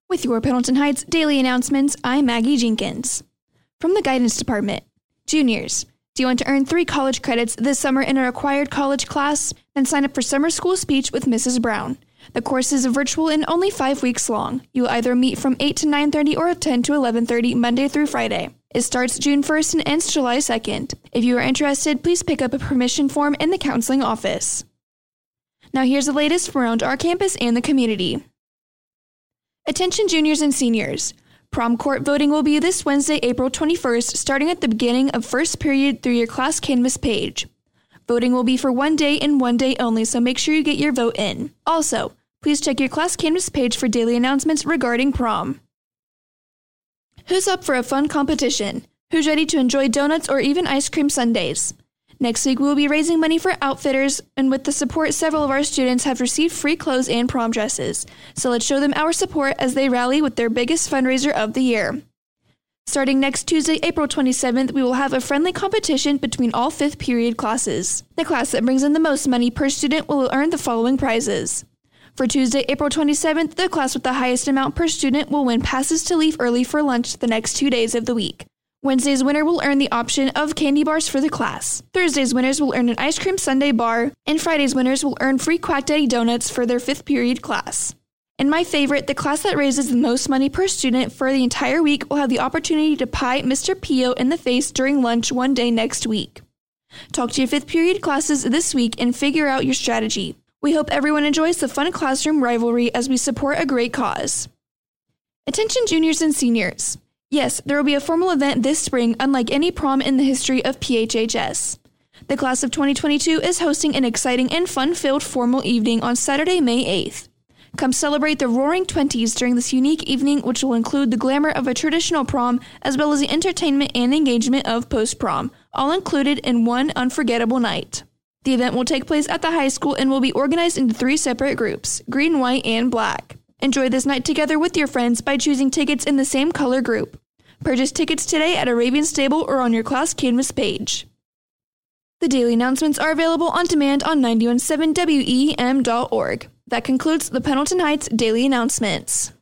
With your Pendleton Heights daily announcements, I'm Maggie Jenkins. From the Guidance Department, juniors, do you want to earn 3 college credits this summer in a required college class? Then sign up for Summer School Speech with Mrs. Brown. The course is virtual and only 5 weeks long. You will either meet from 8 to 9:30 or 10 to 11:30 Monday through Friday. It starts June 1st and ends July 2nd. If you are interested, please pick up a permission form in the counseling office. Now here's the latest from around our campus and the community. Attention juniors and seniors. Prom court voting will be this Wednesday, April 21st, starting at the beginning of first period through your class canvas page. Voting will be for one day and one day only, so make sure you get your vote in. Also, please check your class canvas page for daily announcements regarding prom. Who's up for a fun competition? Who's ready to enjoy donuts or even ice cream sundaes? Next week, we will be raising money for outfitters, and with the support, several of our students have received free clothes and prom dresses. So let's show them our support as they rally with their biggest fundraiser of the year. Starting next Tuesday, April 27th, we will have a friendly competition between all 5th period classes. The class that brings in the most money per student will earn the following prizes. For Tuesday, April 27th, the class with the highest amount per student will win passes to leave early for lunch the next 2 days of the week. Wednesday's winner will earn the option of candy bars for the class. Thursday's winners will earn an ice cream sundae bar, and Friday's winners will earn free Quack Daddy donuts for their 5th period class. And my favorite, the class that raises the most money per student for the entire week will have the opportunity to pie Mr. Pio in the face during lunch one day next week. Talk to your 5th period classes this week and figure out your strategy. We hope everyone enjoys the fun classroom rivalry as we support a great cause. Attention juniors and seniors. Yes, there will be a formal event this spring unlike any prom in the history of PHHS. The class of 2022 is hosting an exciting and fun-filled formal evening on Saturday, May 8th. Come celebrate the Roaring Twenties during this unique evening, which will include the glamour of a traditional prom as well as the entertainment and engagement of post-prom, all included in one unforgettable night. The event will take place at the high school and will be organized into 3 separate groups, green, white, and black. Enjoy this night together with your friends by choosing tickets in the same color group. Purchase tickets today at Arabian Stable or on your class canvas page. The daily announcements are available on demand on 917WEM.org. That concludes the Pendleton Heights Daily Announcements.